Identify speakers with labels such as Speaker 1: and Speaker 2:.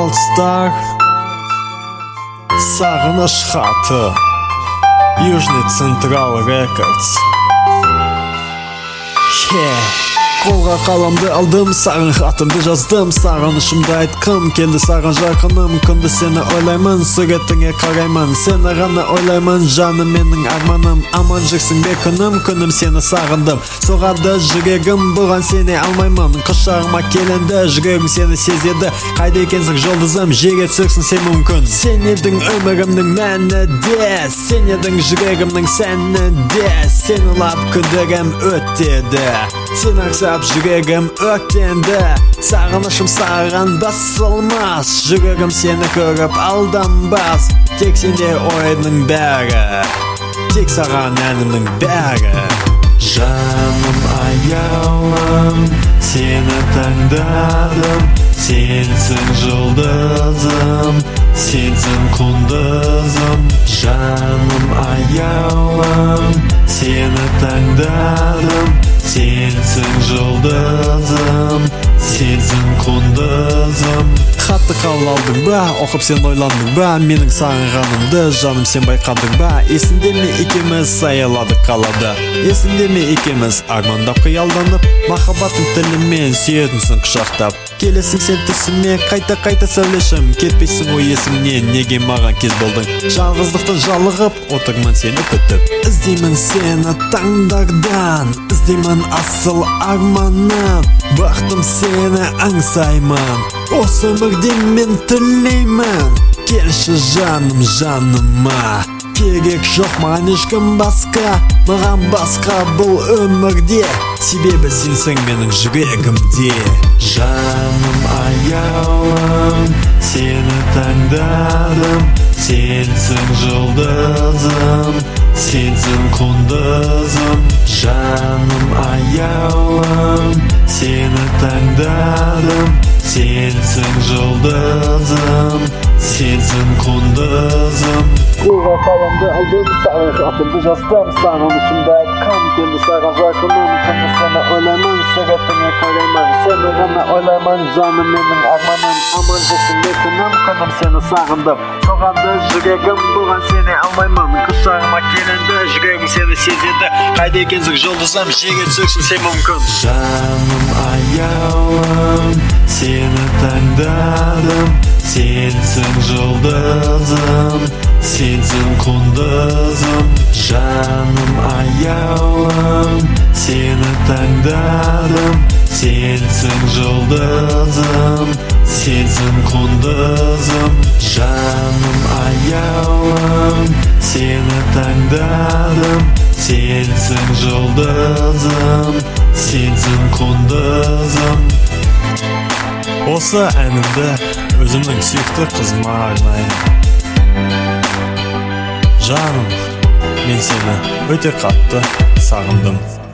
Speaker 1: All-Star Сағыныш хаты Южный Централ Рекордс. Қолға қаламды алдым, саған хатымды жаздым. Сағынышымды айтқым келді саған жақыным. Күнді сені ойлаймын, суретіңе қараймын. Сені ғана ойлаймын, жаным менің арманым. Аман жүрсің бе күнім, күнім сені сағындым. Соғады жүрегім, бұған сене алмаймын. Құшағыма келінді, жүрегім сені сезеді. Қайда екенсің жұлдызым, жерге түсірсің сен мүмкін. Сен едің өмірімнің мәні де, сен едің жүрегімнің сәні де. Сен ұлап күндерім өтеді, сен ақсап жүрегім өртенді. Сағынышым саған басылмас, жүрегім сені көріп алданбас. Тек сенде ойының бәрі, тек саған әнімнің бәрі. Жаным аяулым, сені таңдадым. Сенсің жұлдызым, сенсің құндызым. Жаным аяулым, сені таңдадым. Сенсің жұлдызым, сенсің құндызым. Хатты қабыл алдың ба, оқып сен ойландың ба? Менің сағынғанымды жаным сен байқадың ба? Есіңде ме екеуміз саяладық қалада? Есіңде ме екеуміз армандап қиялданып? Махаббаттың тілімен сүйетінсің құшақтап. Келесің сен түсіме, қайта сөйлешім. Кетпейсің ой есімнен, неге маған кез болдың? Жалғыздықтан жалығып, отырмын сені күтіп. Іздеймін сені таңдардан, іздеймін асыл арманнан. Бақтым сені аңсаймын, осы өмірде мен тілеймін. Келші жаным жаныма, керек жоқ маған ешкім басқа. Маған басқа бұл өмірде, себебі сенсің менің жүрегімде. Жаным аяулым, сені таңдадым. Сенсің жұлдызым, сенсің құндызым. Жаным аяулым, сені таңдадым. Сенсің жұлдызым, сенсің құндызым. Қолға қаламды алдым, саған хатымды жаздым. Сағынышымды айтқым келді саған жақыным. Күнді сені ойлаймын, суретіңе қараймын. Сені ғана ойлаймын, жаным менің арманым. Аман жүрсің бе күнім, күнім сені сағындым. Соғады жүрегім, бұған сене алмаймын. Құшағыма келінді, жүрегім сені сезеді. Қайда екенсің жұлдызым, жерге түсірсің сен мүмкін. Жаным аяулым, сені таңдадым. Сенсің жұлдызым, сенсің құндызым. Жаным аяулым, сені таңдадым. Сенсің жұлдызым, сенсің құндызым. Жаным аяулым, сені таңдадым. Сенсің жұлдызым, сенсің құндызым. Осы әнімді өзімнің сүйікті қызыма арнаймын. Жаным, мен сені өте қатты сағындым.